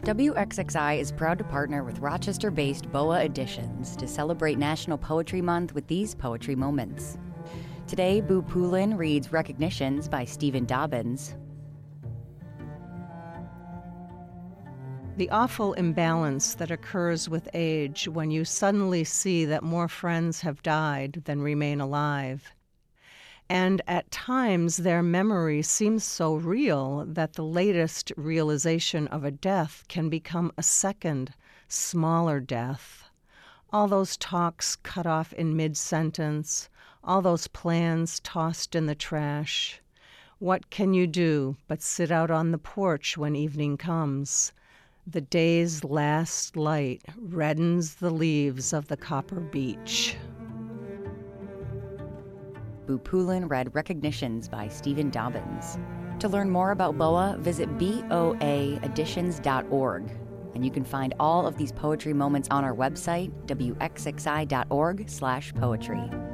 WXXI is proud to partner with Rochester-based BOA Editions to celebrate National Poetry Month with these poetry moments. Today, Boo Poulin reads Recognitions by Stephen Dobbins. The awful imbalance that occurs with age when you suddenly see that more friends have died than remain alive. And at times their memory seems so real that the latest realization of a death can become a second, smaller death. All those talks cut off in mid-sentence, all those plans tossed in the trash. What can you do but sit out on the porch when evening comes? The day's last light reddens the leaves of the copper beech. Boo Poulin read Recognitions by Stephen Dobbins. To learn more about BOA, visit boaeditions.org. And you can find all of these poetry moments on our website, wxxi.org/poetry.